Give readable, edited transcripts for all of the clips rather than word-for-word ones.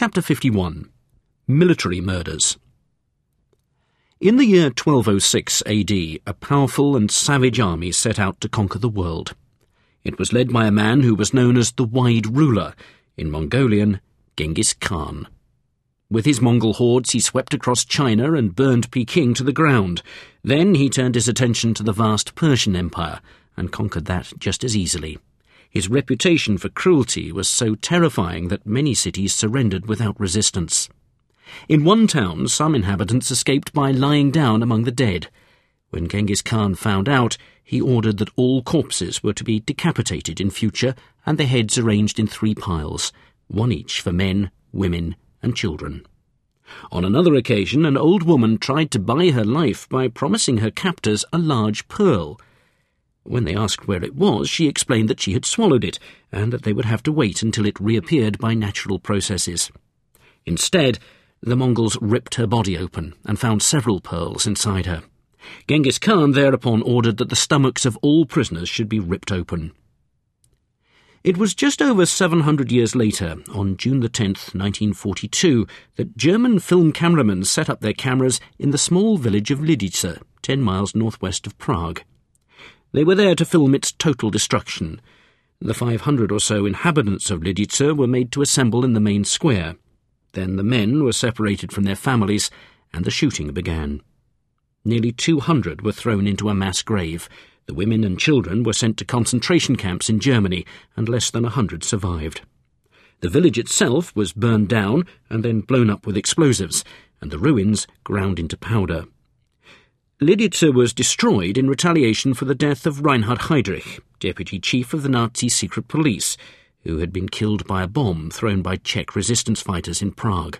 Chapter 51. Military Murders. In the year 1206 AD, a powerful and savage army set out to conquer the world. It was led by a man who was known as the Wide Ruler, in Mongolian, Genghis Khan. With his Mongol hordes, he swept across China and burned Peking to the ground. Then he turned his attention to the vast Persian Empire and conquered that just as easily. His reputation for cruelty was so terrifying that many cities surrendered without resistance. In one town, some inhabitants escaped by lying down among the dead. When Genghis Khan found out, he ordered that all corpses were to be decapitated in future and their heads arranged in 3 piles, one each for men, women, and children. On another occasion, an old woman tried to buy her life by promising her captors a large pearl. When they asked where it was, she explained that she had swallowed it, and that they would have to wait until it reappeared by natural processes. Instead, the Mongols ripped her body open and found several pearls inside her. Genghis Khan thereupon ordered that the stomachs of all prisoners should be ripped open. It was just over 700 years later, on June the 10th, 1942, that German film cameramen set up their cameras in the small village of Lidice, 10 miles northwest of Prague. They were there to film its total destruction. The 500 or so inhabitants of Lidice were made to assemble in the main square. Then the men were separated from their families, and the shooting began. Nearly 200 were thrown into a mass grave. The women and children were sent to concentration camps in Germany, and less than 100 survived. The village itself was burned down and then blown up with explosives, and the ruins ground into powder. Lidice was destroyed in retaliation for the death of Reinhard Heydrich, deputy chief of the Nazi secret police, who had been killed by a bomb thrown by Czech resistance fighters in Prague.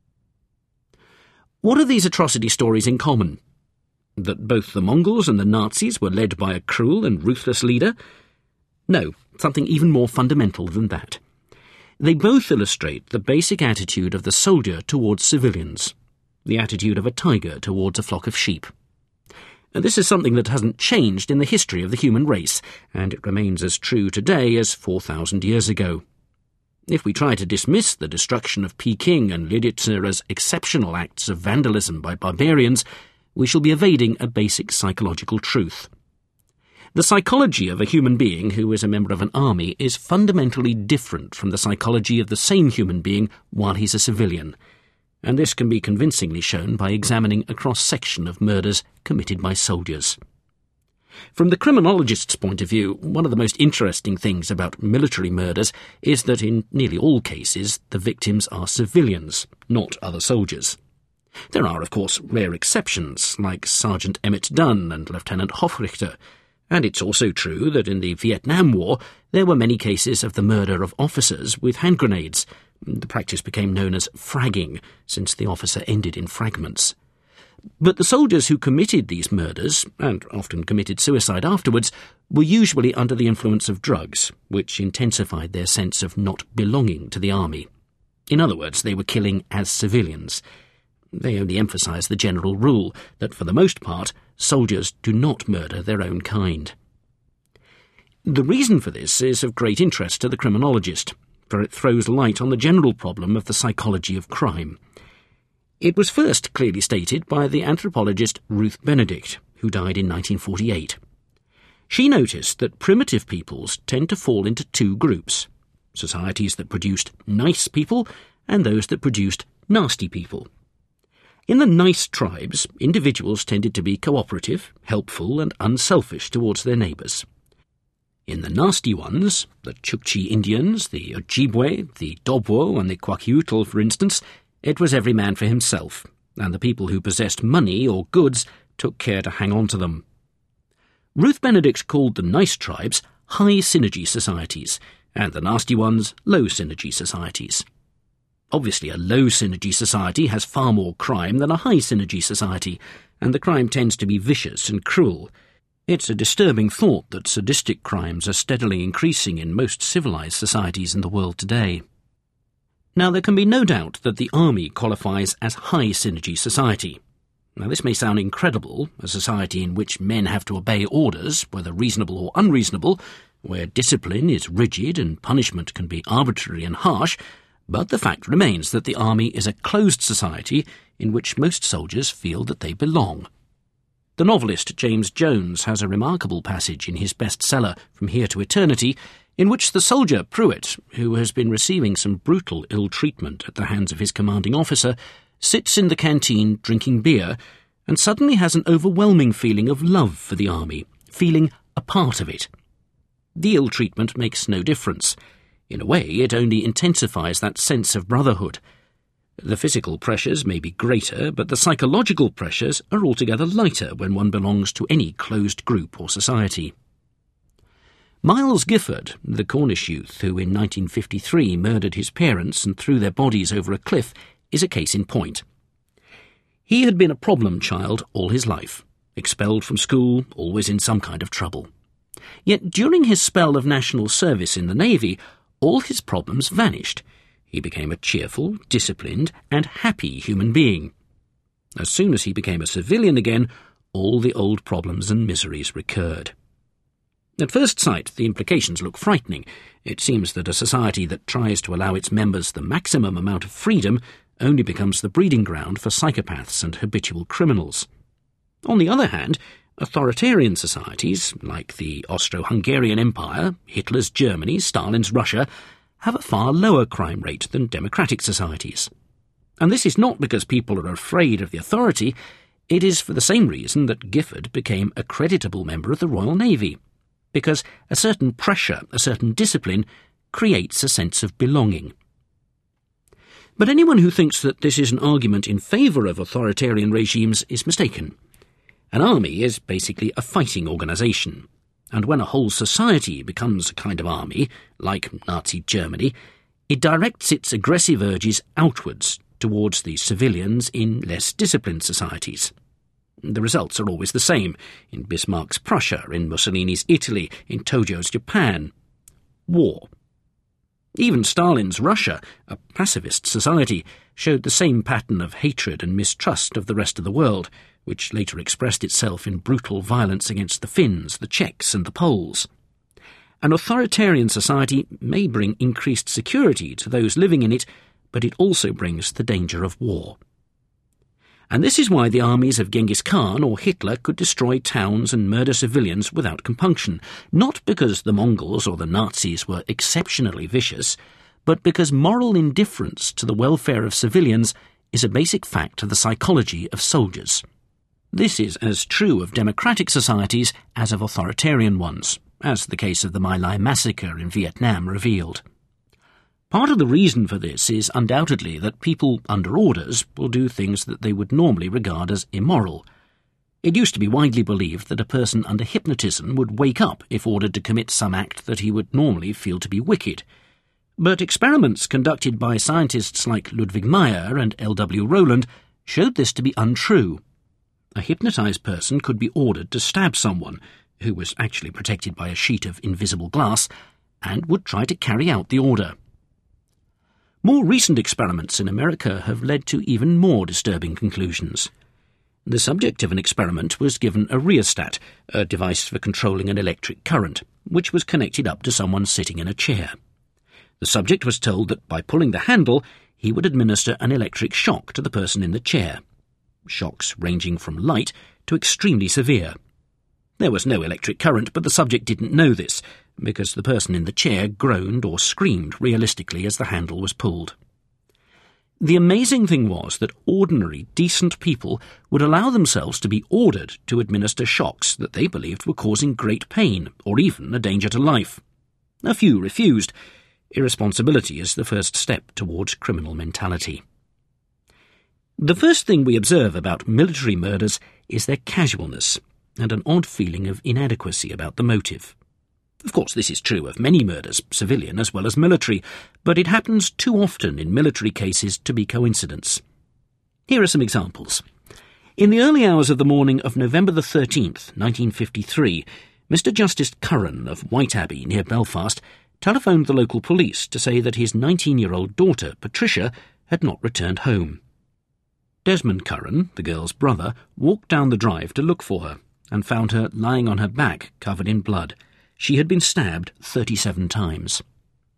What have these atrocity stories in common? That both the Mongols and the Nazis were led by a cruel and ruthless leader? No, something even more fundamental than that. They both illustrate the basic attitude of the soldier towards civilians, the attitude of a tiger towards a flock of sheep. This is something that hasn't changed in the history of the human race, and it remains as true today as 4,000 years ago. If we try to dismiss the destruction of Peking and Lidice as exceptional acts of vandalism by barbarians, we shall be evading a basic psychological truth. The psychology of a human being who is a member of an army is fundamentally different from the psychology of the same human being while he's a civilian, and this can be convincingly shown by examining a cross-section of murders committed by soldiers. From the criminologist's point of view, one of the most interesting things about military murders is that in nearly all cases the victims are civilians, not other soldiers. There are, of course, rare exceptions, like Sergeant Emmett Dunn and Lieutenant Hofrichter, and it's also true that in the Vietnam War there were many cases of the murder of officers with hand grenades. The practice became known as fragging, since the officer ended in fragments. But the soldiers who committed these murders, and often committed suicide afterwards, were usually under the influence of drugs, which intensified their sense of not belonging to the army. In other words, they were killing as civilians. They only emphasise the general rule that, for the most part, soldiers do not murder their own kind. The reason for this is of great interest to the criminologist, for it throws light on the general problem of the psychology of crime. It was first clearly stated by the anthropologist Ruth Benedict, who died in 1948. She noticed that primitive peoples tend to fall into 2 groups: societies that produced nice people and those that produced nasty people. In the nice tribes, individuals tended to be cooperative, helpful, and unselfish towards their neighbours. In the nasty ones, the Chukchi Indians, the Ojibwe, the Dobwo, and the Kwakiutl, for instance, it was every man for himself, and the people who possessed money or goods took care to hang on to them. Ruth Benedict called the nice tribes high synergy societies, and the nasty ones low synergy societies. Obviously, a low synergy society has far more crime than a high synergy society, and the crime tends to be vicious and cruel. It's a disturbing thought that sadistic crimes are steadily increasing in most civilized societies in the world today. Now, there can be no doubt that the army qualifies as high synergy society. Now, this may sound incredible, a society in which men have to obey orders, whether reasonable or unreasonable, where discipline is rigid and punishment can be arbitrary and harsh, But the fact remains that the army is a closed society in which most soldiers feel that they belong. The novelist James Jones has a remarkable passage in his bestseller From Here to Eternity, in which the soldier Pruitt, who has been receiving some brutal ill-treatment at the hands of his commanding officer, sits in the canteen drinking beer and suddenly has an overwhelming feeling of love for the army, feeling a part of it. The ill-treatment makes no difference. In a way, it only intensifies that sense of brotherhood. The physical pressures may be greater, but the psychological pressures are altogether lighter when one belongs to any closed group or society. Miles Gifford, the Cornish youth who in 1953 murdered his parents and threw their bodies over a cliff, is a case in point. He had been a problem child all his life, expelled from school, always in some kind of trouble. Yet during his spell of national service in the Navy, all his problems vanished. He became a cheerful, disciplined, and happy human being. As soon as he became a civilian again, all the old problems and miseries recurred. At first sight, the implications look frightening. It seems that a society that tries to allow its members the maximum amount of freedom only becomes the breeding ground for psychopaths and habitual criminals. On the other hand, authoritarian societies, like the Austro-Hungarian Empire, Hitler's Germany, Stalin's Russia, have a far lower crime rate than democratic societies. And this is not because people are afraid of the authority, it is for the same reason that Gifford became a creditable member of the Royal Navy, because a certain pressure, a certain discipline, creates a sense of belonging. But anyone who thinks that this is an argument in favour of authoritarian regimes is mistaken. An army is basically a fighting organisation, and when a whole society becomes a kind of army, like Nazi Germany, it directs its aggressive urges outwards towards the civilians in less disciplined societies. The results are always the same, in Bismarck's Prussia, in Mussolini's Italy, in Tojo's Japan. War. Even Stalin's Russia, a pacifist society, showed the same pattern of hatred and mistrust of the rest of the world, which later expressed itself in brutal violence against the Finns, the Czechs, and the Poles. An authoritarian society may bring increased security to those living in it, but it also brings the danger of war. And this is why the armies of Genghis Khan or Hitler could destroy towns and murder civilians without compunction, not because the Mongols or the Nazis were exceptionally vicious, but because moral indifference to the welfare of civilians is a basic fact of the psychology of soldiers. This is as true of democratic societies as of authoritarian ones, as the case of the My Lai massacre in Vietnam revealed. Part of the reason for this is undoubtedly that people under orders will do things that they would normally regard as immoral. It used to be widely believed that a person under hypnotism would wake up if ordered to commit some act that he would normally feel to be wicked. But experiments conducted by scientists like Ludwig Meyer and L.W. Rowland showed this to be untrue. A hypnotized person could be ordered to stab someone, who was actually protected by a sheet of invisible glass, and would try to carry out the order. More recent experiments in America have led to even more disturbing conclusions. The subject of an experiment was given a rheostat, a device for controlling an electric current, which was connected up to someone sitting in a chair. The subject was told that by pulling the handle, he would administer an electric shock to the person in the chair. Shocks ranging from light to extremely severe. There was no electric current, but the subject didn't know this, because the person in the chair groaned or screamed realistically as the handle was pulled. The amazing thing was that ordinary, decent people would allow themselves to be ordered to administer shocks that they believed were causing great pain, or even a danger to life. A few refused. Irresponsibility is the first step towards criminal mentality. The first thing we observe about military murders is their casualness, and an odd feeling of inadequacy about the motive. Of course, this is true of many murders, civilian as well as military, but it happens too often in military cases to be coincidence. Here are some examples. In the early hours of the morning of November the 13th, 1953, Mr. Justice Curran of Whiteabbey near Belfast telephoned the local police to say that his 19-year-old daughter, Patricia, had not returned home. Desmond Curran, the girl's brother, walked down the drive to look for her and found her lying on her back, covered in blood. She had been stabbed 37 times.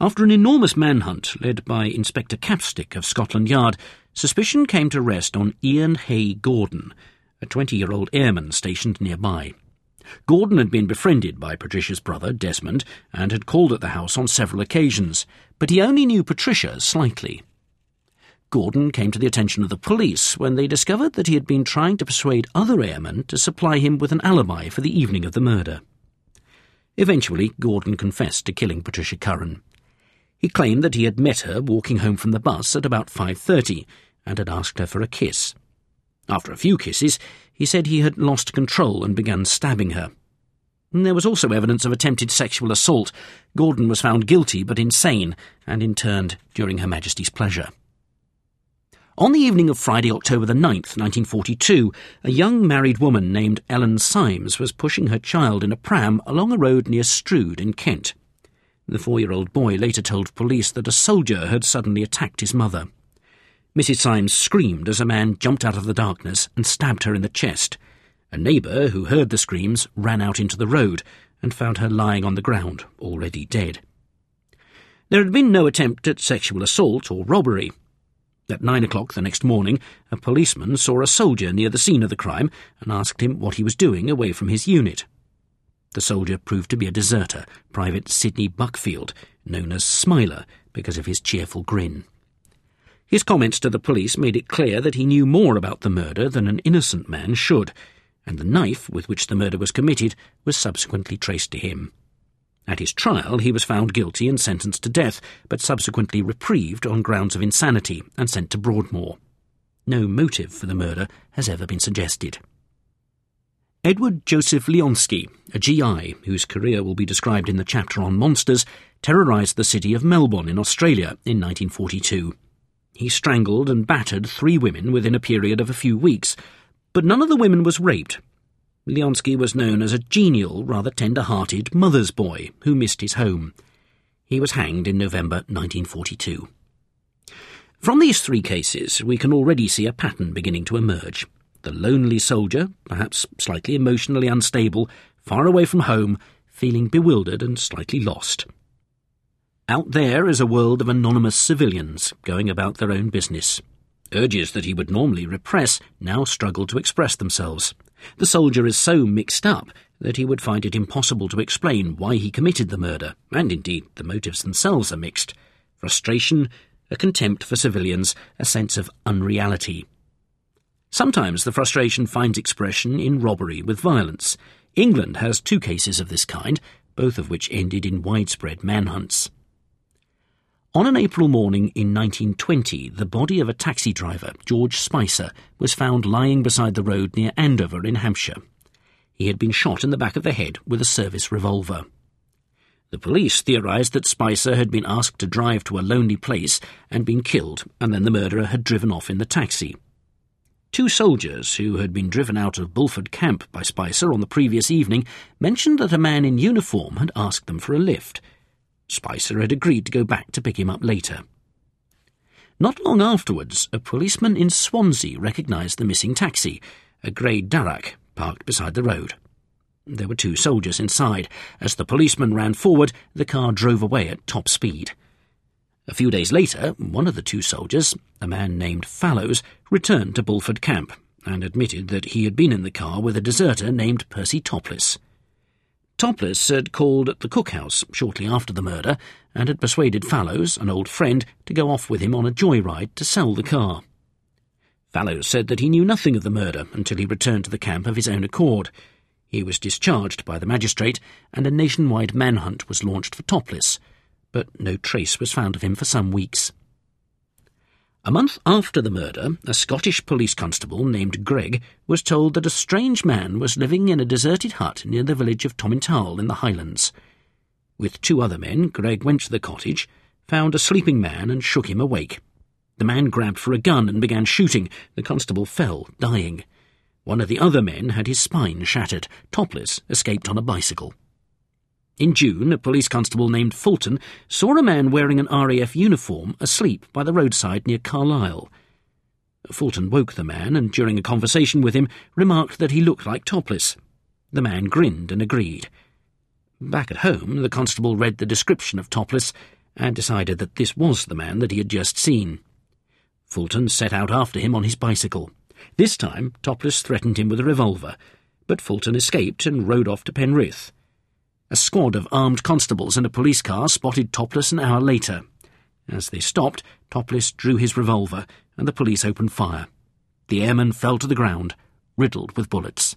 After an enormous manhunt led by Inspector Capstick of Scotland Yard, suspicion came to rest on Ian Hay Gordon, a 20-year-old airman stationed nearby. Gordon had been befriended by Patricia's brother, Desmond, and had called at the house on several occasions, but he only knew Patricia slightly. Gordon came to the attention of the police when they discovered that he had been trying to persuade other airmen to supply him with an alibi for the evening of the murder. Eventually, Gordon confessed to killing Patricia Curran. He claimed that he had met her walking home from the bus at about 5:30 and had asked her for a kiss. After a few kisses, he said he had lost control and began stabbing her. There was also evidence of attempted sexual assault. Gordon was found guilty but insane and interned during Her Majesty's pleasure. On the evening of Friday, October the 9th, 1942, a young married woman named Ellen Symes was pushing her child in a pram along a road near Strood in Kent. The 4-year-old boy later told police that a soldier had suddenly attacked his mother. Mrs. Symes screamed as a man jumped out of the darkness and stabbed her in the chest. A neighbour who heard the screams ran out into the road and found her lying on the ground, already dead. There had been no attempt at sexual assault or robbery. At 9 o'clock the next morning, a policeman saw a soldier near the scene of the crime and asked him what he was doing away from his unit. The soldier proved to be a deserter, Private Sidney Buckfield, known as Smiler because of his cheerful grin. His comments to the police made it clear that he knew more about the murder than an innocent man should, and the knife with which the murder was committed was subsequently traced to him. At his trial, he was found guilty and sentenced to death, but subsequently reprieved on grounds of insanity and sent to Broadmoor. No motive for the murder has ever been suggested. Edward Joseph Leonsky, a GI whose career will be described in the chapter on monsters, terrorised the city of Melbourne in Australia in 1942. He strangled and battered 3 women within a period of a few weeks, but none of the women was raped. Leonsky was known as a genial, rather tender-hearted mother's boy who missed his home. He was hanged in November 1942. From these 3 cases, we can already see a pattern beginning to emerge. The lonely soldier, perhaps slightly emotionally unstable, far away from home, feeling bewildered and slightly lost. Out there is a world of anonymous civilians going about their own business. Urges that he would normally repress now struggle to express themselves. The soldier is so mixed up that he would find it impossible to explain why he committed the murder, and indeed the motives themselves are mixed. Frustration, a contempt for civilians, a sense of unreality. Sometimes the frustration finds expression in robbery with violence. England has 2 cases of this kind, both of which ended in widespread manhunts. On an April morning in 1920, the body of a taxi driver, George Spicer, was found lying beside the road near Andover in Hampshire. He had been shot in the back of the head with a service revolver. The police theorised that Spicer had been asked to drive to a lonely place and been killed, and then the murderer had driven off in the taxi. 2 soldiers who had been driven out of Bulford Camp by Spicer on the previous evening mentioned that a man in uniform had asked them for a lift. Spicer had agreed to go back to pick him up later. Not long afterwards, a policeman in Swansea recognised the missing taxi, a grey Darracq, parked beside the road. There were 2 soldiers inside. As the policeman ran forward, the car drove away at top speed. A few days later, one of the 2 soldiers, a man named Fallows, returned to Bulford Camp and admitted that he had been in the car with a deserter named Percy Topless. Topless had called at the cookhouse shortly after the murder and had persuaded Fallows, an old friend, to go off with him on a joyride to sell the car. Fallows said that he knew nothing of the murder until he returned to the camp of his own accord. He was discharged by the magistrate, and a nationwide manhunt was launched for Topless, but no trace was found of him for some weeks. A month after the murder, a Scottish police constable named Gregg was told that a strange man was living in a deserted hut near the village of Tomintoul in the Highlands. With 2 other men, Gregg went to the cottage, found a sleeping man and shook him awake. The man grabbed for a gun and began shooting. The constable fell, dying. One of the other men had his spine shattered. Topless escaped on a bicycle. In June, a police constable named Fulton saw a man wearing an RAF uniform asleep by the roadside near Carlisle. Fulton woke the man and, during a conversation with him, remarked that he looked like Topless. The man grinned and agreed. Back at home, the constable read the description of Topless and decided that this was the man that he had just seen. Fulton set out after him on his bicycle. This time Topless threatened him with a revolver, but Fulton escaped and rode off to Penrith. A squad of armed constables and a police car spotted Topless an hour later. As they stopped, Topless drew his revolver, and the police opened fire. The airman fell to the ground, riddled with bullets.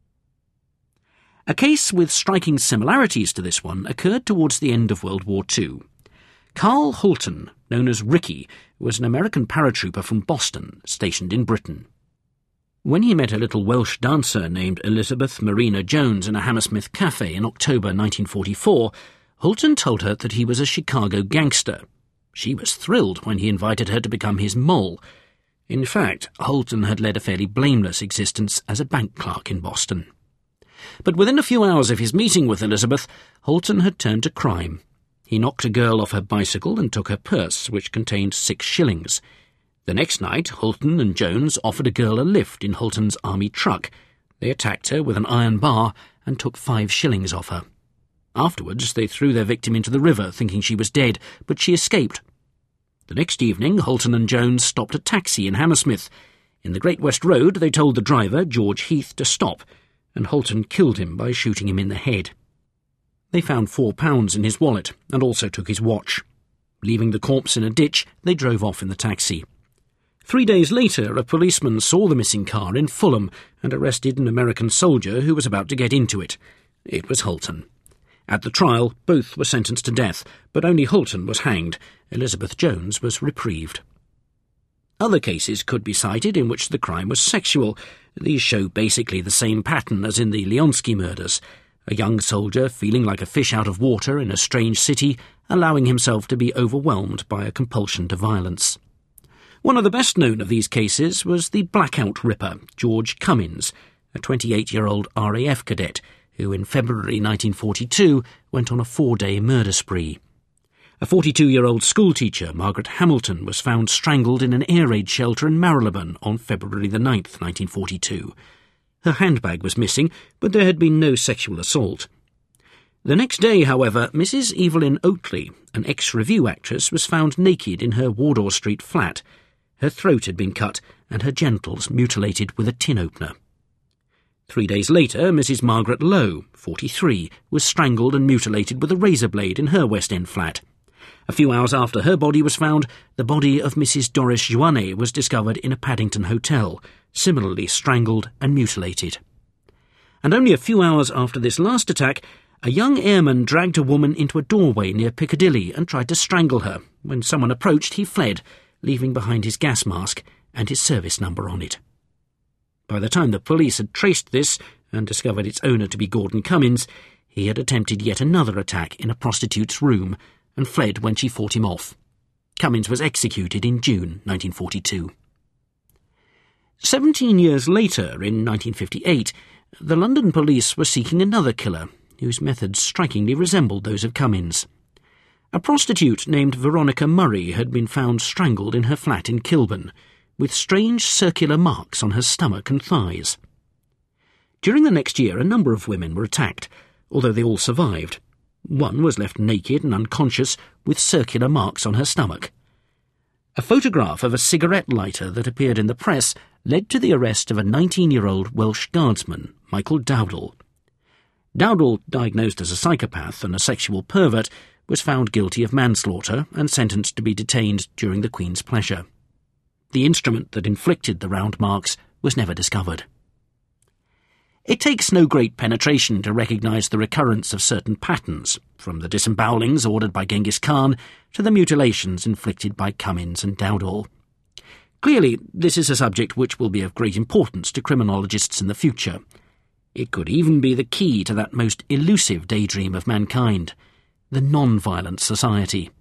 A case with striking similarities to this one occurred towards the end of World War II. Carl Hulton, known as Ricky, was an American paratrooper from Boston, stationed in Britain. When he met a little Welsh dancer named Elizabeth Marina Jones in a Hammersmith cafe in October 1944, Hulton told her that he was a Chicago gangster. She was thrilled when he invited her to become his mole. In fact, Hulton had led a fairly blameless existence as a bank clerk in Boston. But within a few hours of his meeting with Elizabeth, Hulton had turned to crime. He knocked a girl off her bicycle and took her purse, which contained 6 shillings. The next night, Hulton and Jones offered a girl a lift in Hulton's army truck. They attacked her with an iron bar and took 5 shillings off her. Afterwards, they threw their victim into the river, thinking she was dead, but she escaped. The next evening, Hulton and Jones stopped a taxi in Hammersmith. In the Great West Road, they told the driver, George Heath, to stop, and Hulton killed him by shooting him in the head. They found £4 in his wallet and also took his watch. Leaving the corpse in a ditch, they drove off in the taxi. 3 days later, a policeman saw the missing car in Fulham and arrested an American soldier who was about to get into it. It was Hulton. At the trial, both were sentenced to death, but only Hulton was hanged. Elizabeth Jones was reprieved. Other cases could be cited in which the crime was sexual. These show basically the same pattern as in the Leonsky murders. A young soldier feeling like a fish out of water in a strange city, allowing himself to be overwhelmed by a compulsion to violence. One of the best known of these cases was the Blackout Ripper, George Cummins, a 28-year-old RAF cadet who in February 1942 went on a 4-day murder spree. A 42-year-old schoolteacher, Margaret Hamilton, was found strangled in an air raid shelter in Marylebone on February the 9th, 1942. Her handbag was missing, but there had been no sexual assault. The next day, however, Mrs. Evelyn Oatley, an ex-revue actress, was found naked in her Wardour Street flat. Her throat had been cut and her genitals mutilated with a tin opener. 3 days later, Mrs. Margaret Lowe, 43, was strangled and mutilated with a razor blade in her West End flat. A few hours after her body was found, the body of Mrs. Doris Joannet was discovered in a Paddington hotel, similarly strangled and mutilated. And only a few hours after this last attack, a young airman dragged a woman into a doorway near Piccadilly and tried to strangle her. When someone approached, he fled, leaving behind his gas mask and his service number on it. By the time the police had traced this and discovered its owner to be Gordon Cummins, he had attempted yet another attack in a prostitute's room and fled when she fought him off. Cummins was executed in June 1942. 17 years later, in 1958, the London police were seeking another killer, whose methods strikingly resembled those of Cummins. A prostitute named Veronica Murray had been found strangled in her flat in Kilburn, with strange circular marks on her stomach and thighs. During the next year, a number of women were attacked, although they all survived. One was left naked and unconscious, with circular marks on her stomach. A photograph of a cigarette lighter that appeared in the press led to the arrest of a 19-year-old Welsh guardsman, Michael Dowdall. Dowdall, diagnosed as a psychopath and a sexual pervert, was found guilty of manslaughter and sentenced to be detained during the Queen's pleasure. The instrument that inflicted the round marks was never discovered. It takes no great penetration to recognise the recurrence of certain patterns, from the disembowelings ordered by Genghis Khan to the mutilations inflicted by Cummins and Dowdall. Clearly, this is a subject which will be of great importance to criminologists in the future. It could even be the key to that most elusive daydream of mankind, the non-violent society.